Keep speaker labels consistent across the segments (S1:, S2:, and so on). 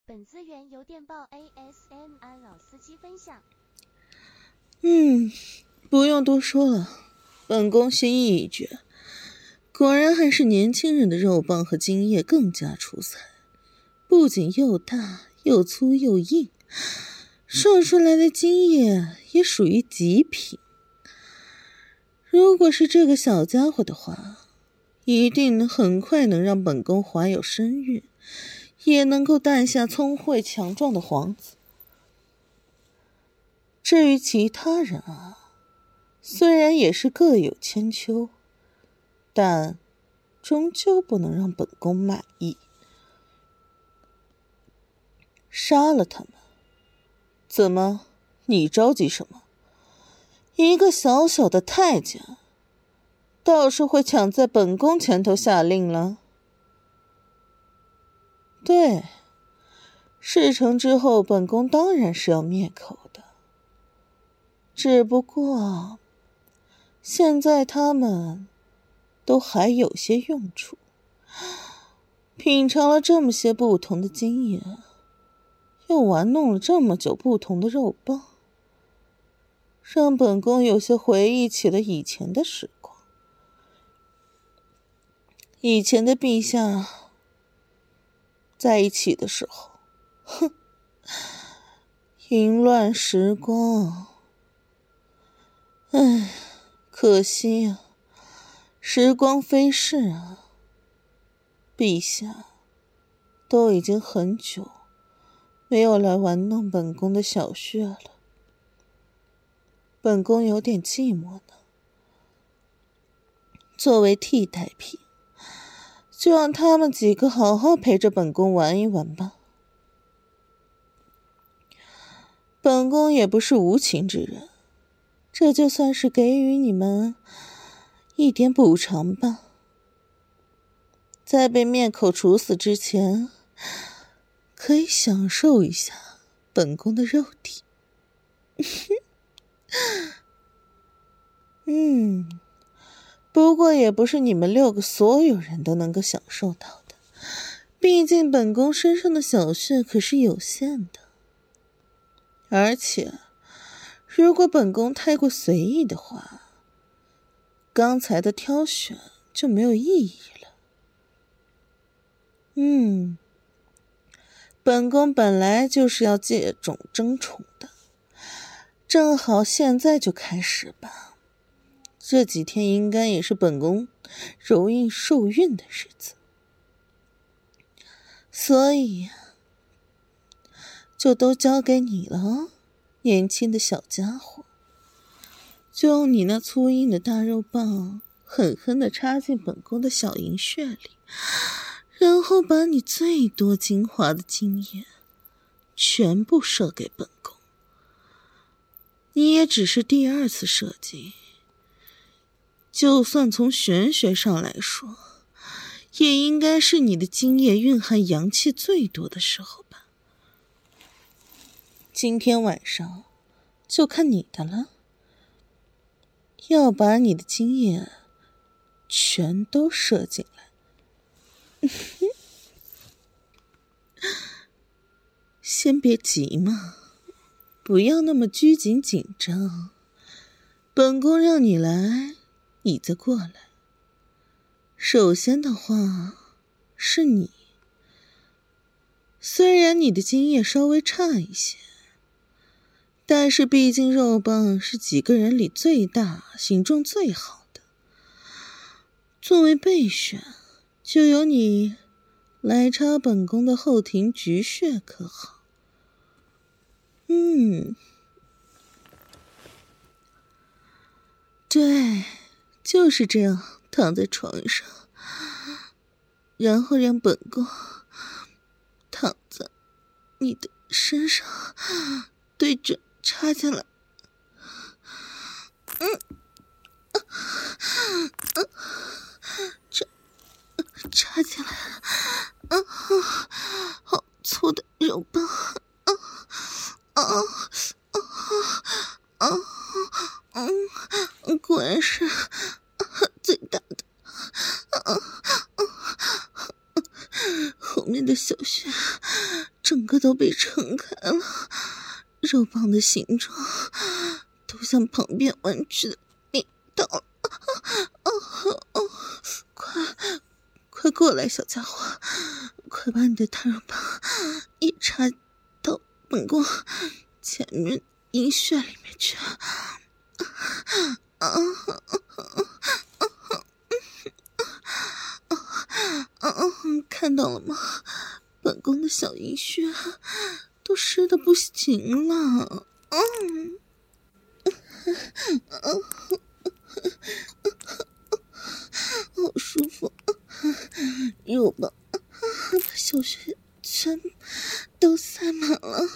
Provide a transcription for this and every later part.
S1: 本资源由电报 ASMR 老司机分享。
S2: 不用多说了，本宫心意已决，果然还是年轻人的肉棒和精液更加出彩，不仅又大又粗又硬，射出来的精液也属于极品。如果是这个小家伙的话，一定很快能让本宫怀有身孕，也能够诞下聪慧强壮的皇子。至于其他人啊，虽然也是各有千秋，但终究不能让本宫满意。杀了他们？怎么，你着急什么？一个小小的太监，倒是会抢在本宫前头下令了。对，事成之后，本宫当然是要灭口的。只不过，现在他们都还有些用处，品尝了这么些不同的经验，又玩弄了这么久不同的肉棒，让本宫有些回忆起了以前的时光。以前的陛下在一起的时候，淫乱时光。唉，可惜啊，时光飞逝啊。陛下都已经很久没有来玩弄本宫的小穴了，本宫有点寂寞呢。作为替代品，就让他们几个好好陪着本宫玩一玩吧。本宫也不是无情之人，这就算是给予你们一点补偿吧。在被灭口处死之前，可以享受一下本宫的肉体。不过也不是你们6个所有人都能够享受到的，毕竟本宫身上的小穴可是有限的。而且如果本宫太过随意的话，刚才的挑选就没有意义了。本宫本来就是要借种争宠的，正好现在就开始吧。这几天应该也是本宫柔硬受孕的日子，所以就都交给你了哦，年轻的小家伙。就用你那粗硬的大肉棒狠狠地插进本宫的小银穴里，然后把你最多精华的精液全部射给本宫。你也只是第2次射精，就算从玄学上来说，也应该是你的精液蕴含阳气最多的时候吧。今天晚上就看你的了，要把你的精液全都射进来。先别急嘛，不要那么拘谨紧张。本宫让你来，你再过来。首先的话是你，虽然你的精液稍微差一些，但是毕竟肉棒是几个人里最大形状最好的，作为备选，就由你来插本宫的后庭菊穴可好？对，就是这样躺在床上，然后让本宫躺在你的身上，对准插进来。插进来了，好粗的肉棒，果然是最大的。后面的小穴整整个都被撑开了，肉棒的形状都像旁边弯曲的力道。快过来，小家伙，快把你的大肉棒一插到本宫前面阴穴里面去。看到了吗？本宫的小阴穴都湿得不行了。好舒服，肉棒把小穴全都塞满了。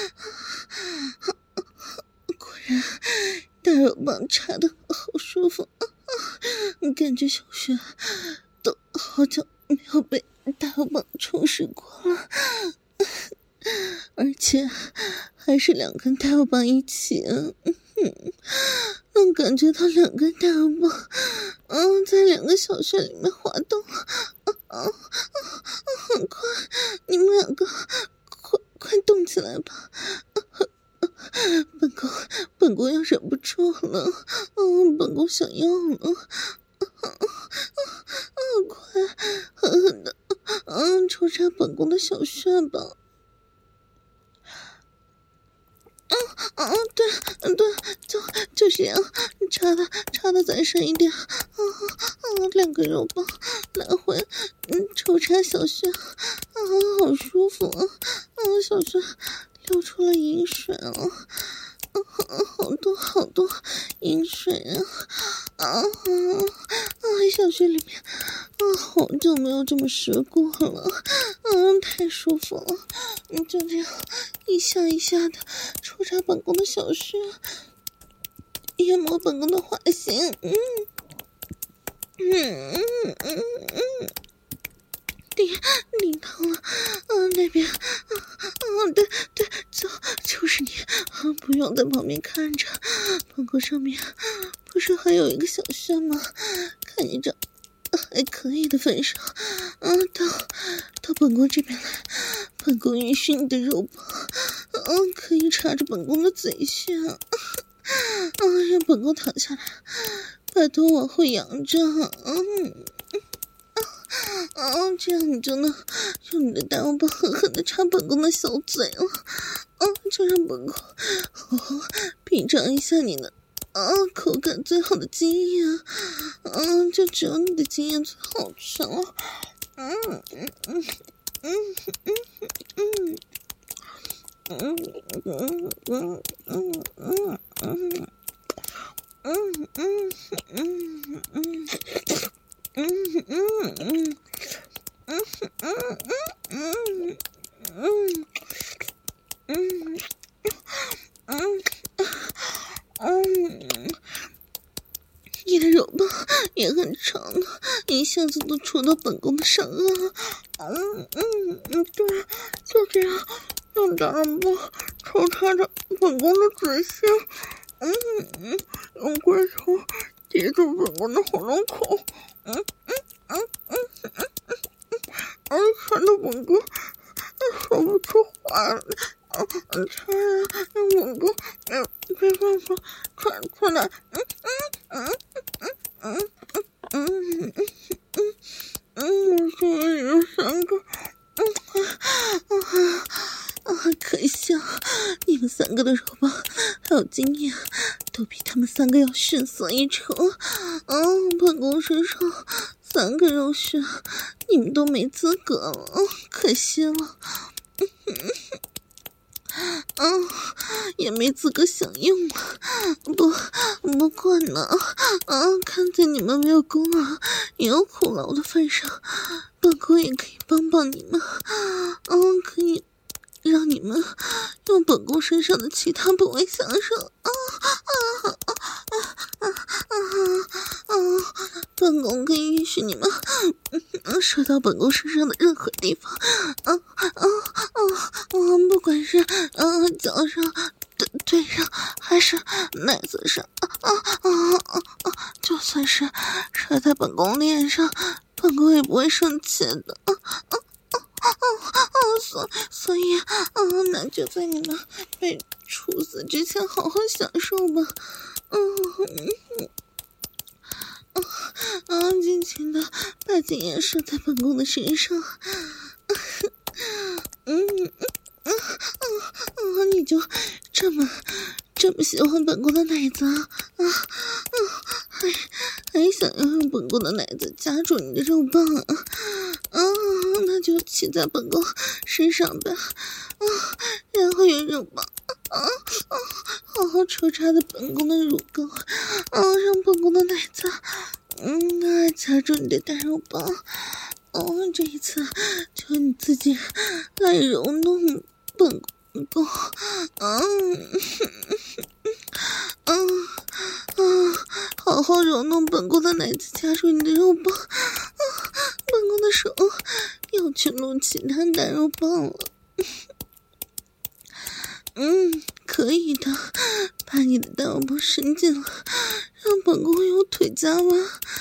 S2: 果然大肉棒插得好舒服，感觉小穴都好久没有被大肉棒充实过了，而且还是2根大肉棒一起。能感觉到2根大肉棒在2个小穴里面滑动。很快，你们2个快动起来吧。本宫要忍不住了，本宫想要了。快狠狠的抽插本宫的小穴吧。对，就这样，插的再深一点。2个肉棒来回抽插小穴，好舒服啊！小穴流出了饮水了，好多饮水啊！小穴里面好久没有这么湿过了，太舒服了。就这样一下一下的抽插本宫的小穴，研磨本宫的花心。顶到了，那边，对，就是你，不用在旁边看着，本宫上面不是还有一个小穴吗？看你这还可以的份上，到本宫这边来，本宫允许你的肉棒，可以插着本宫的嘴穴，让本宫躺下来，把头往后仰着，这样你就能用你的大肉棒狠狠地插本宫的小嘴了。就让本宫好好品尝一下你的口感最好的经验。就只有你的经验最好吃了。你的肉棒也很长了，一下子都戳到本宫的上颚了。对，就这样用大肉棒抽插着本宫的嘴穴，用龟头抵住本宫的喉咙口，看到本宫说不出话来，让本宫没办法喘出来。终于有3个，可笑，你们3个的肉棒还有经验，都比他们3个要逊色一筹。本宫身上3个肉穴，你们都没资格了，可惜了。也没资格享用了。不过呢，看在你们没有功劳也有苦劳的份上，本宫也可以帮帮你们，可以让你们用本宫身上的其他部位享受。本宫可以允许你们射到本宫身上的任何地方，不管是脚上、腿上还是奶子上，就算是射在本宫脸上，本宫也不会生气的。 所以那就在你们被处死之前好好享受吧。尽情的把精液射在本宫的身上。你就这么喜欢本宫的奶子啊？还想要用本宫的奶子夹住你的肉棒啊？那就骑在本宫身上吧。然后用肉棒好好抽插的本宫的乳沟，让本宫的奶子夹住你的大肉棒。这一次就你自己来揉弄本宫。好好揉弄本宫的奶子，夹住你的肉棒。本宫的手要去撸其他大肉棒了。可以的，把你的大肉棒伸进来，让本宫有腿夹吧。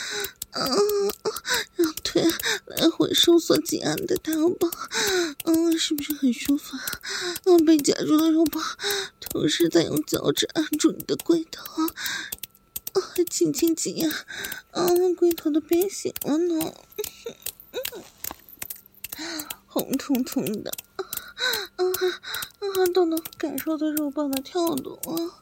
S2: 让腿来回收缩挤压你的大肉棒。是不是很舒服啊？被夹住的肉棒同时再用脚趾按住你的龟头，轻轻挤压，龟头都变形了呢。红彤彤的，都能感受到肉棒的跳动啊。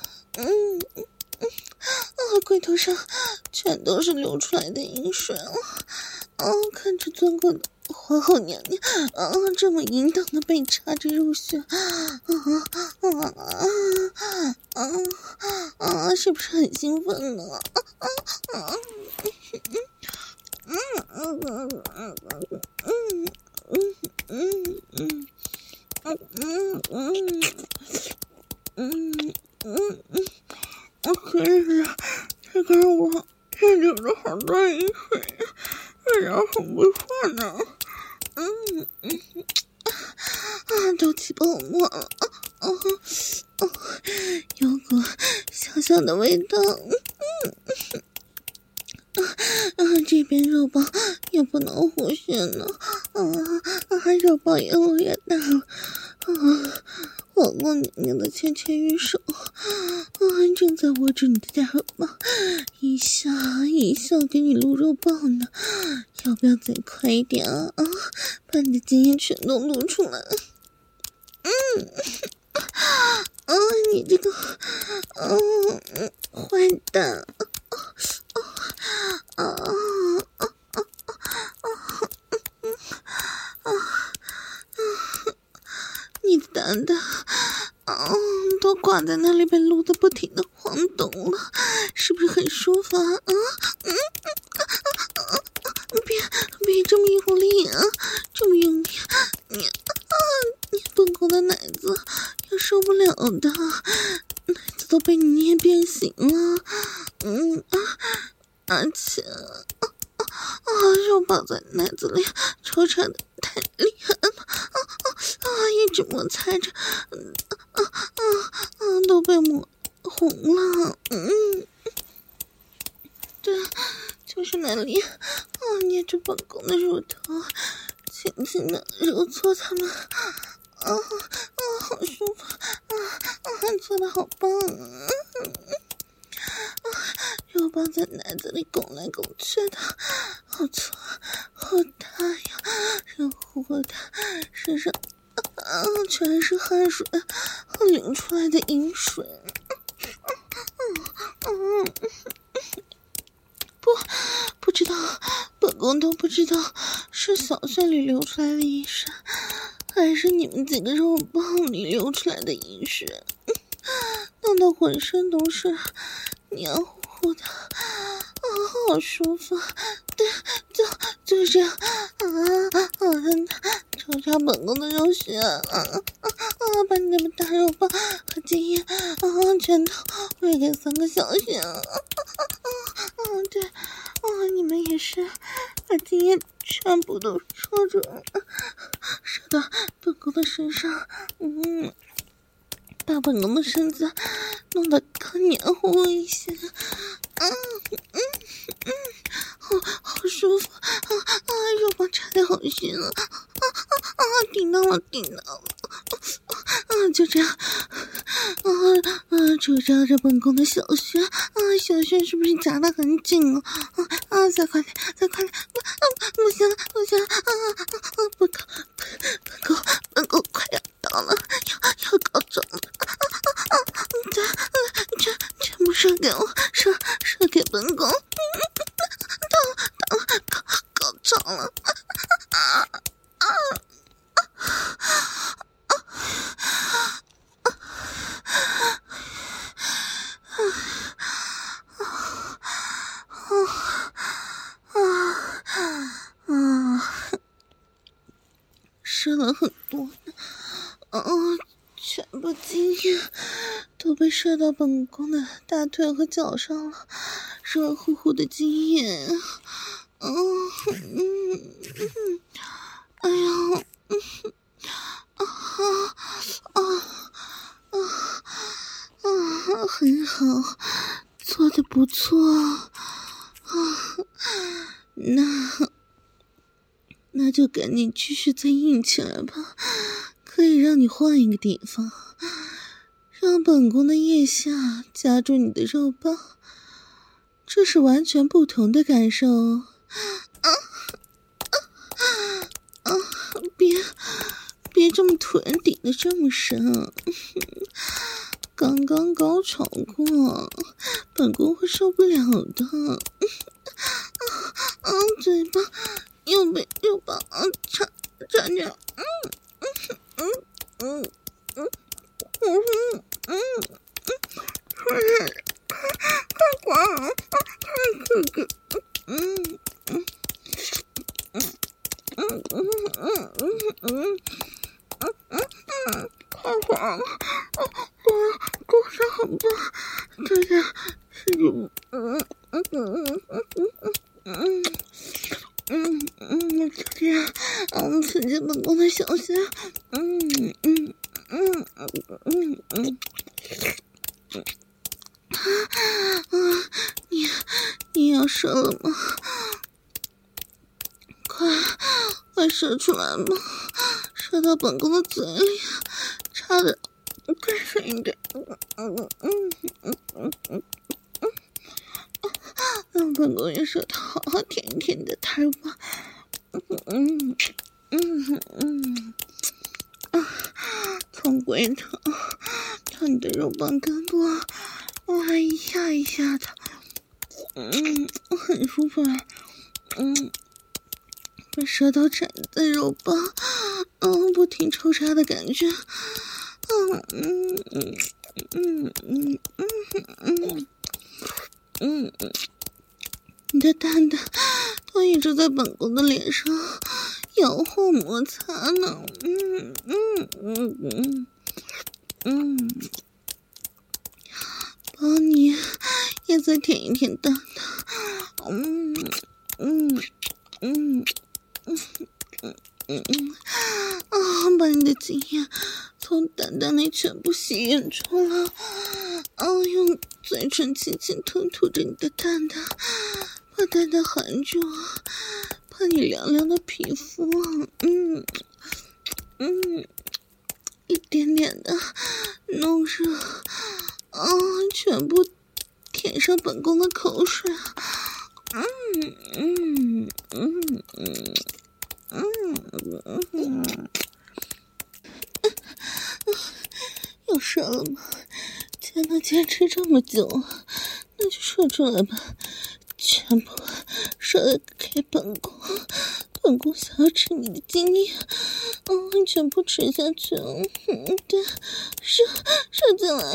S2: 龟头上全都是流出来的饮水了。看着尊贵的皇后娘娘这么淫荡的被插着肉穴，是不是很兴奋呢？可是我也流着好多饮水，然后很不错呢。都起泡沫了。有股香香的味道。这边肉棒也不能忽视呢。肉棒越撸越大了。皇后娘娘的纤纤玉手正在握住你的大肉棒，一下一下给你撸肉棒呢。要不要再快一点啊？把你的精液全都撸出来。你这个坏蛋。你的蛋蛋都挂在那里，被撸得不停的晃动了，是不是很舒服啊？别这么用力啊，这么用力你本宫的奶子也受不了的，奶子都被你捏变形了。而且肉棒在奶子里抽插的太厉害了，一直摩擦着，都被抹红了。对，就是那里，捏着本宫的乳头，轻轻的揉搓它们，好舒服，做的好棒。肉棒在奶子里拱来拱去的，好粗好大呀，热乎乎的，身上全是汗水和流出来的饮水。不知道，本宫都不知道是小穴里流出来的饮水，还是你们几个肉棒里流出来的饮水，弄得浑身都是黏糊糊的，好舒服。对，就这样，抽插本宫的肉穴，把你们大肉棒和精液全都喂给3个小穴。对，你们也是把精液全部都射住，射到本宫的身上，把本宫的身子弄得更黏糊一些。 好舒服肉棒插得好深顶到了，就这样就照着本宫的小穴小穴是不是夹得很紧再快点，不行了本宫快要到了，要高潮了全部射给我，射给本宫到了高潮了射了很多全部精液都被射到本宫的大腿和脚上了，热乎乎的精液哎呀很好，做得不错那就赶紧继续再硬起来吧，可以让你换一个地方，让本宫的腋下夹住你的肉棒，这是完全不同的感受别这么臀顶得这么深刚刚高潮过，本宫会受不了的嘴巴又被肉棒插着快管快管过上很棒，这下是就这样刺激本宫的小穴你要射了吗？快射出来吧，射到本宫的嘴里，插的更深一点让本宫也射到好好甜甜的大肉棒从龟头到你的肉棒根部一下一下的很舒服被舌头缠在肉棒不停抽插的感觉你的蛋蛋都一直在本宫的脸上摇晃摩擦呢帮你也再舔一舔蛋蛋把你的精液从蛋蛋里全部吸引出来用嘴唇轻轻吞吐着你的蛋蛋，把蛋蛋含住，把你凉凉的皮肤一点点的弄热全部舔上本宫的口水要射了吗？既然能坚持这么久，那就射出来吧，全部射给本宫。本宫想要吃你的精液，全部吃下去。对，射进来。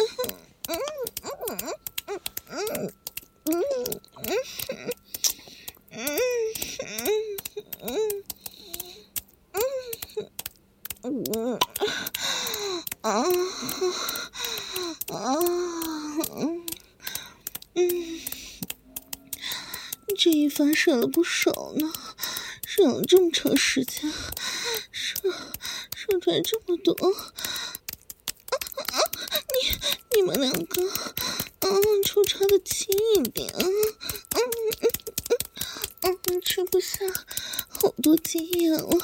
S2: 这一番射了不少呢，射了这么长时间，射出来这么多，你们两个，抽插的轻一点， 吃不下，好多经验了。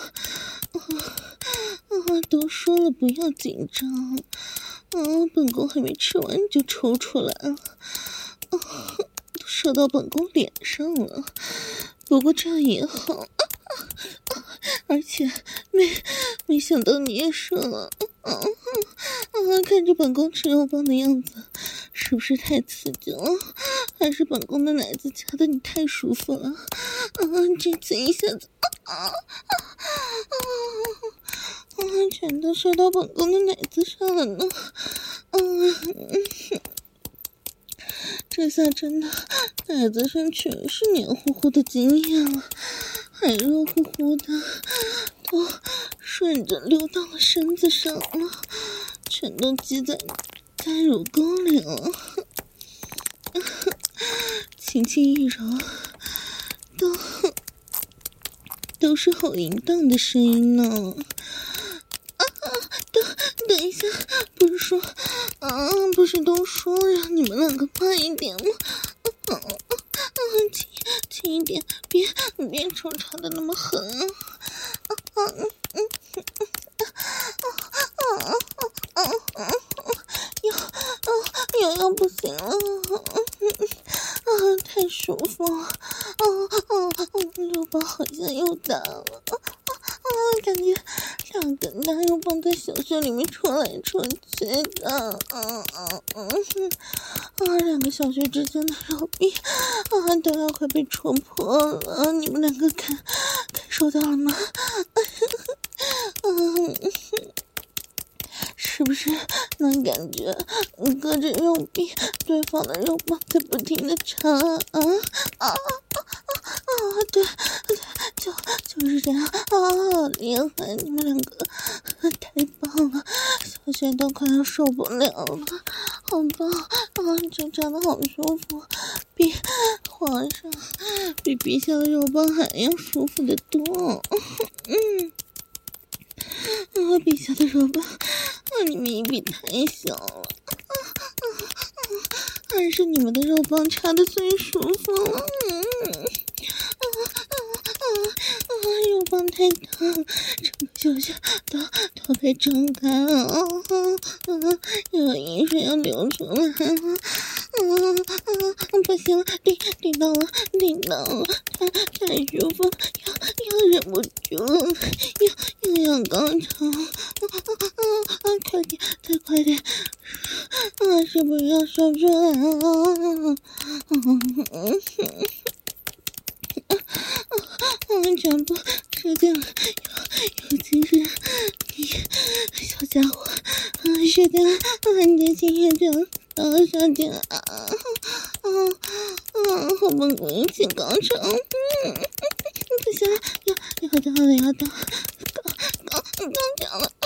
S2: 都说了不要紧张。本宫还没吃完就抽出来了。都射到本宫脸上了。不过这样也好。而且没想到你也射了。看着本宫吃肉棒的样子，是不是太刺激了？还是本宫的奶子夹得你太舒服了？这次一下子，全都射到本宫的奶子上了呢。这下真的奶子上全是黏糊糊的经验了，还热乎乎的，都顺着流到了身子上了，全都积在乳沟里了。轻轻一揉，都是好淫荡的声音呢。等一下，不是都说让你们两个慢一点吗？轻一点，别抽插的那么狠要不行了。太舒服了。肉棒好像又大了。感觉两根大肉棒在小穴里面戳来戳去的。两个小穴之间的肉壁都要快被戳破了，你们两个感受到了吗？是不是能感觉隔着肉壁对方的肉棒在不停的插？对，就是这样。厉害，你们两个太棒了，小雪都快要受不了了，好棒这扎的好舒服，比皇上比陛下的肉棒还要舒服得多。陛下的肉棒你们一比太小了。还是你们的肉棒插的最舒服了。肉棒太大了，整个小穴都被撑开了。有饮水要流出来了。不行了，顶到了，太舒服，要忍不住了，又要高潮。快点，再快点。是不是要说出来了？全部吃掉了，尤其是你小家伙，吃掉你的心也掉到了小姐。和本宫一起高潮。不行了，要到高潮了。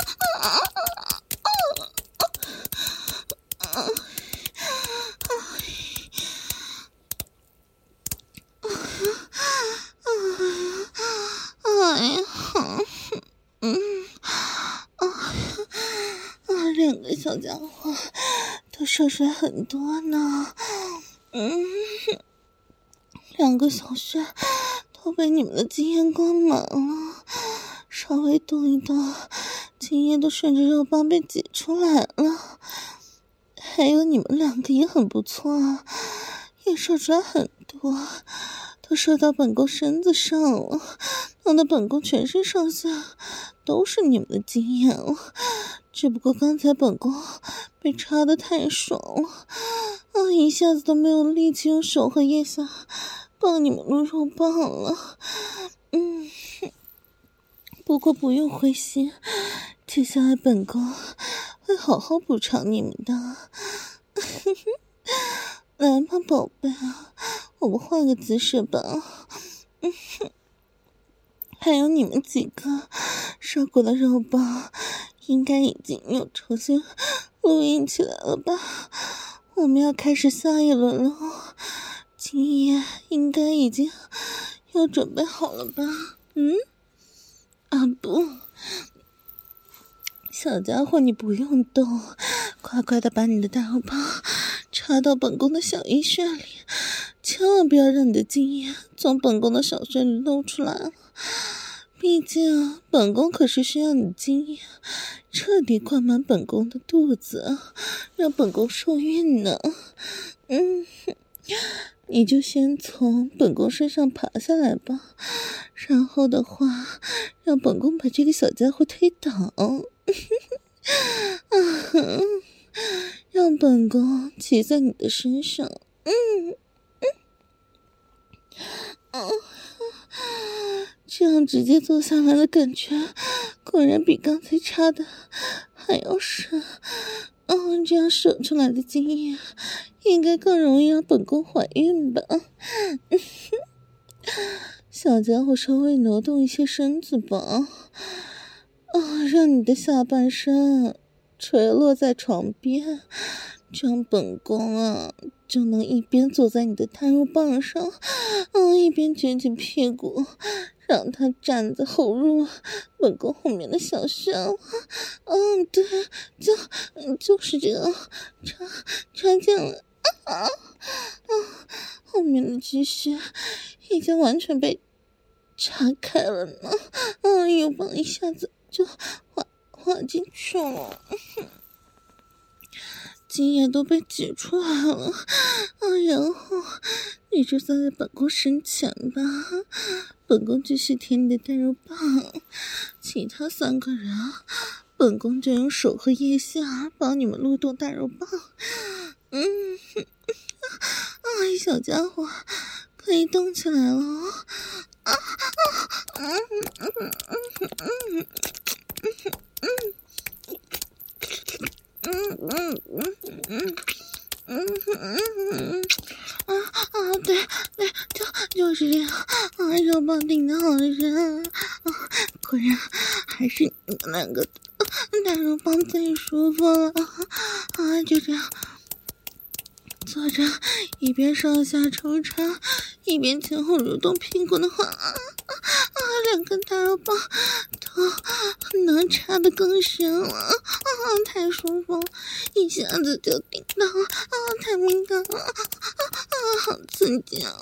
S2: 两个小家伙都射出来很多呢。两个小穴都被你们的经验灌满了，稍微动一动，经验都顺着肉棒被挤出来了。还有你们两个也很不错啊，也射出来很多，都射到本宫身子上了，弄得本宫全身上下都是你们的经验了。只不过刚才本宫被插得太爽了，一下子都没有力气用手和腋下帮你们撸肉棒了。不过不用灰心，接下来本宫会好好补偿你们的。来吧，宝贝，我们换个姿势吧。还有你们几个射过的肉棒应该已经又重新录音起来了吧？我们要开始下一轮了，今夜应该已经又准备好了吧？不，小家伙你不用动，快快的把你的大肉棒插到本宫的小阴穴里， 千万不要让你的精液从本宫的小穴里露出来了，毕竟本宫可是需要你的精液彻底灌满本宫的肚子，让本宫受孕呢。你就先从本宫身上爬下来吧，然后的话，让本宫把这个小家伙推倒，让本宫骑在你的身上，这样直接坐下来的感觉，果然比刚才插的还要深。这样射出来的精液应该更容易让本宫怀孕吧。小家伙稍微挪动一些身子吧，让你的下半身垂落在床边，这样本宫就能一边坐在你的太肉棒上，一边卷起屁股，让他站在后入本宫后面的小穴。对，就是这样，插进了，后面的鸡穴已经完全被插开了呢，右棒一下子就滑进去了，精液都被挤出来了，然后你就站在本宫身前吧，本宫继续舔你的大肉棒，其他3个人本宫就用手和腋下帮你们撸动大肉棒。小家伙可以动起来了。对，就是这样，肉棒顶得好深，果然还是你们2个大肉棒最舒服了，就这样坐着，一边上下抽插，一边前后蠕动屁股的话，2根大肉棒都能插得更深了，太舒服了，一下子就顶到了，太敏感了，好刺激啊！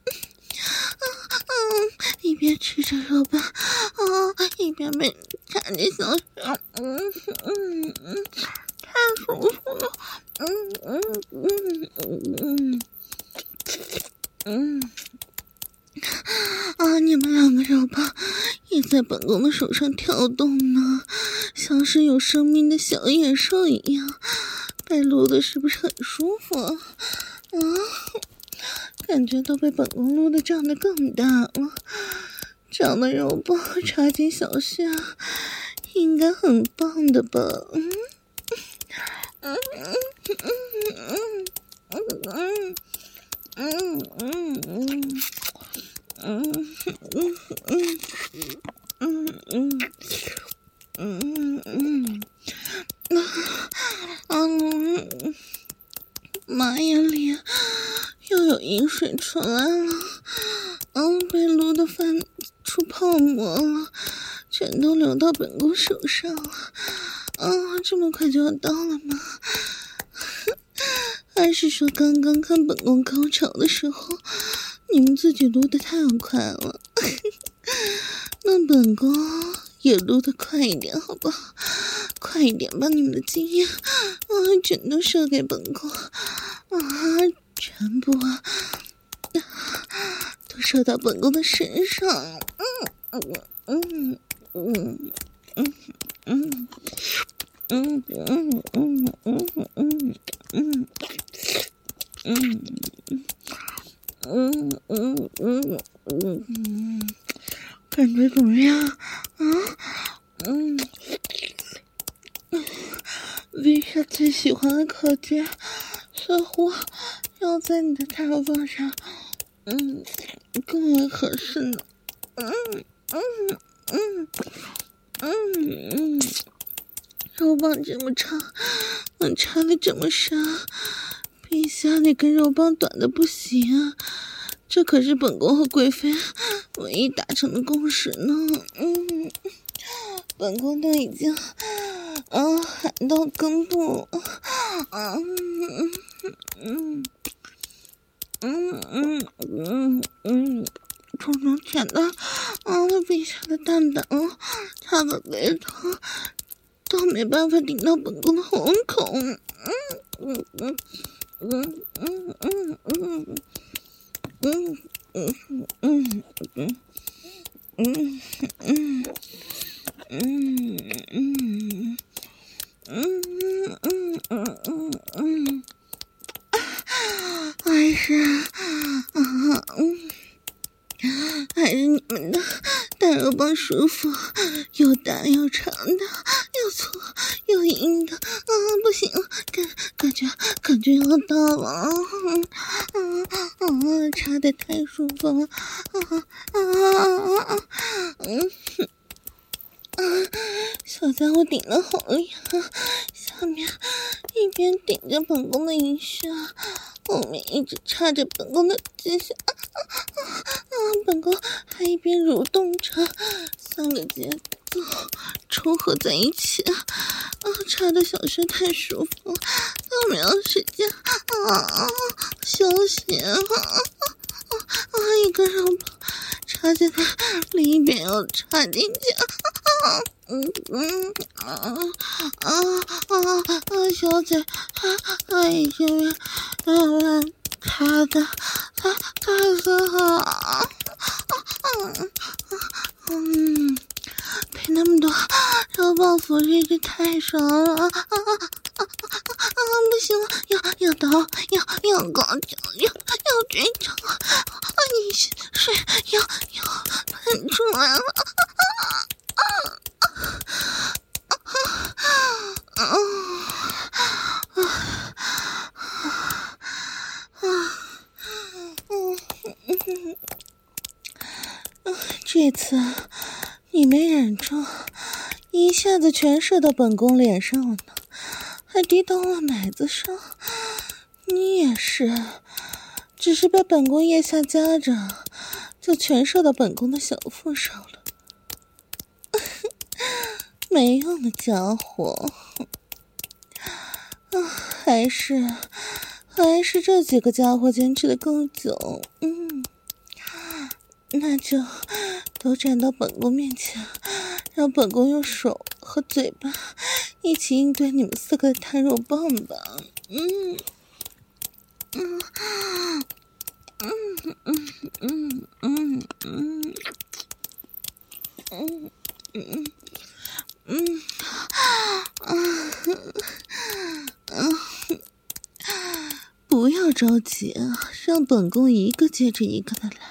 S2: 一边吃着肉棒，一边被插着小穴，太舒服了，你们2个肉棒也在本宫的手上跳动呢，像是有生命的小野兽一样，被撸的是不是很舒服啊？感觉都被本宫撸的胀得更大了，这样的肉棒插进小穴应该很棒的吧？妈呀，脸又有饮水出来了，被撸得翻出泡沫了，全都流到本宫手上了，这么快就要到了吗？还是说刚刚看本宫高潮的时候，你们自己撸得太快了？那本宫也撸得快一点好不好？快一点把你们的精液全都射给本宫，全部都射到本宫的身上。感觉怎么样？微笑最喜欢的口诀，似乎要在你的大肉棒上，更为合适呢。肉棒这么长，能插得这么深，陛下那根肉棒短的不行啊！这可是本宫和贵妃唯一达成的共识呢。本宫都已经喊到根部， 重重舔的，闭上的蛋蛋，他的龟头都没办法顶到本宫的喉咙口。还是你们的大肉棒舒服，又大又长的，又粗又硬的，不行，感觉要到了，插得太舒服了，小家伙顶得好厉害，下面一边顶着本宫的阴穴，后面一直插着本宫的鸡血，本宫还一边蠕动着，3个节奏重合在一起，插的小穴太舒服了，都没有时间休息，一个肉棒插进来，另一边又插进去，小嘴，已经插的太死好，被那么多肉棒抚育这太爽了，不行了，要倒，要高潮，要追潮，你水要喷出来了，这次你没忍住，一下子全射到本宫脸上了呢，还滴到了奶子上。你也是，只是被本宫腋下夹着，就全射到本宫的小腹上了。没用的家伙，还是这几个家伙坚持的够久。那就都站到本宫面前，让本宫用手和嘴巴一起应对你们4个的贪肉棒吧。不要着急，让本宫一个接着一个的来。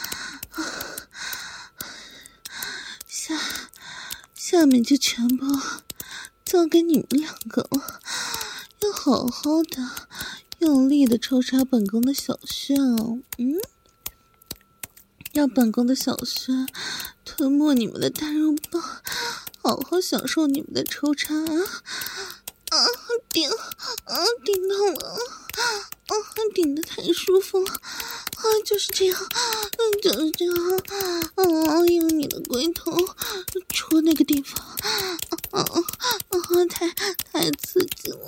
S2: 下面就全部交给你们2个了，要好好的用力的抽插本宫的小穴哦，让本宫的小穴吞没你们的大肉棒，好好享受你们的抽插顶到了，顶得太舒服了，就是这样，用你的龟头戳那个地方，太刺激了，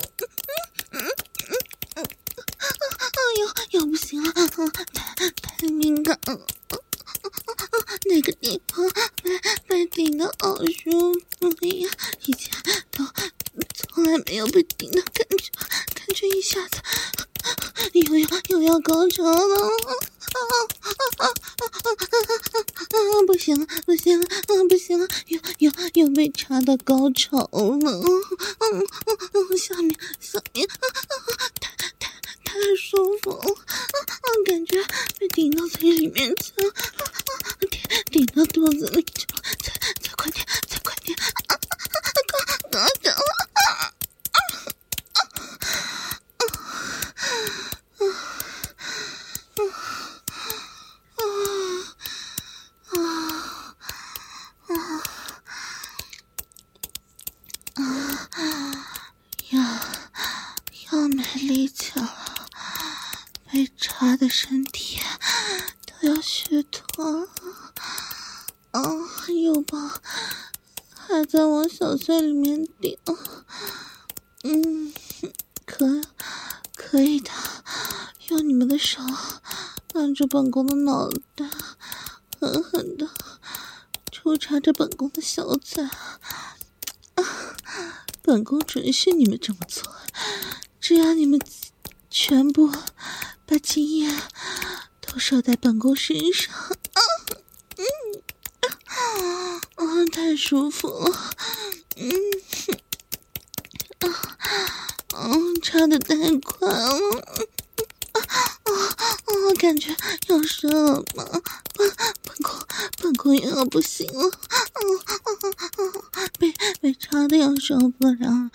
S2: 要不行了，太敏感了，那个地方被顶得好舒服呀，以前都从来没有被顶的感觉一下子又要高潮了，不行了，又被插到高潮了，下面太舒服了，感觉被顶到嘴里面去了，顶到肚子里去了，再快点，高潮了。要没力气了，被插的身体都要虚脱了，肉棒还在往小穴里面顶，可以的，用你们的手按着本宫的脑袋，狠狠地抽插着本宫的小嘴。本宫准许你们这么做，只要你们全部把精液都射在本宫身上。太舒服了。插得太快了。感觉要射了吗？本宫也要不行了。被插的要受不了。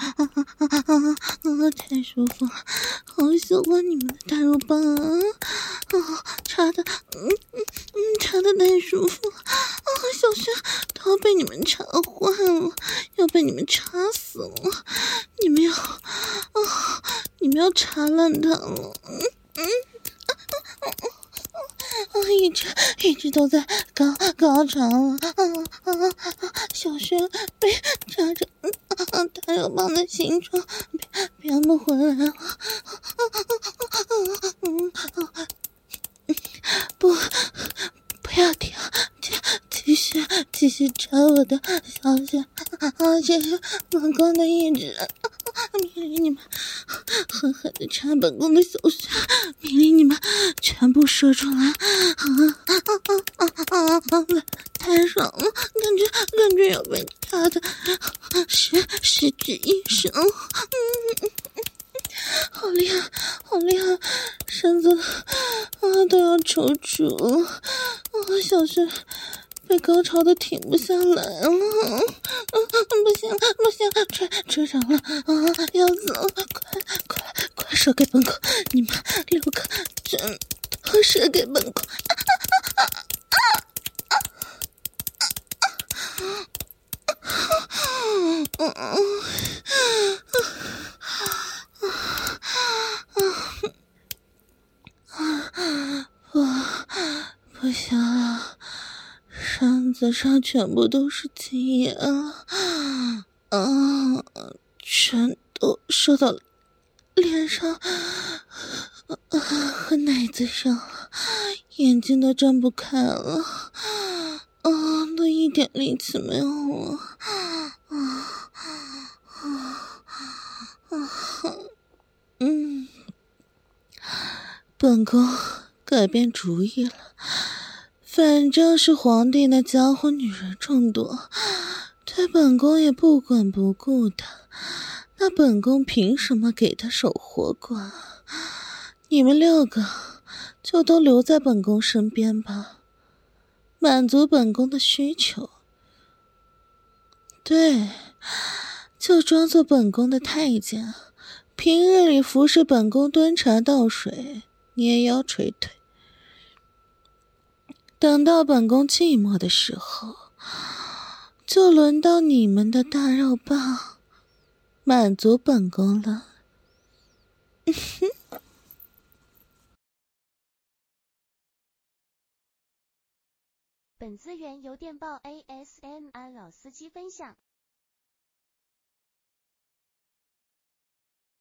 S2: 太舒服了，好喜欢你们的大肉棒啊！插的太舒服了。小轩都要被你们插坏了，要被你们插死了。你们要插烂它了。一直都在高潮了。小轩被插着大肉棒的形状，别不回来了。不要停，继续插我的小轩。这是本宫的意志。命令你们狠狠地插本宫的小穴，命令你们全部射出来。太爽了，感觉要被插的失去意识了。好厉害，身子都要抽搐了。小轩被高潮的停不下来了。不行，吹上了。要死了。快射给本宫，你们6个真都射给本宫。不行了，身子上全部都是精液了。全都射到脸上和奶子上了，眼睛都睁不开了。都一点力气没有了。本宫改变主意了，反正是皇帝那家伙女人众多，对本宫也不管不顾的，那本宫凭什么给他守活寡？你们6个就都留在本宫身边吧，满足本宫的需求。对，就装作本宫的太监，平日里服侍本宫端茶倒水，捏腰捶腿。等到本宫寂寞的时候，就轮到你们的大肉棒满足本宫了。
S1: 本资源由电报 ASMR 老司机分享。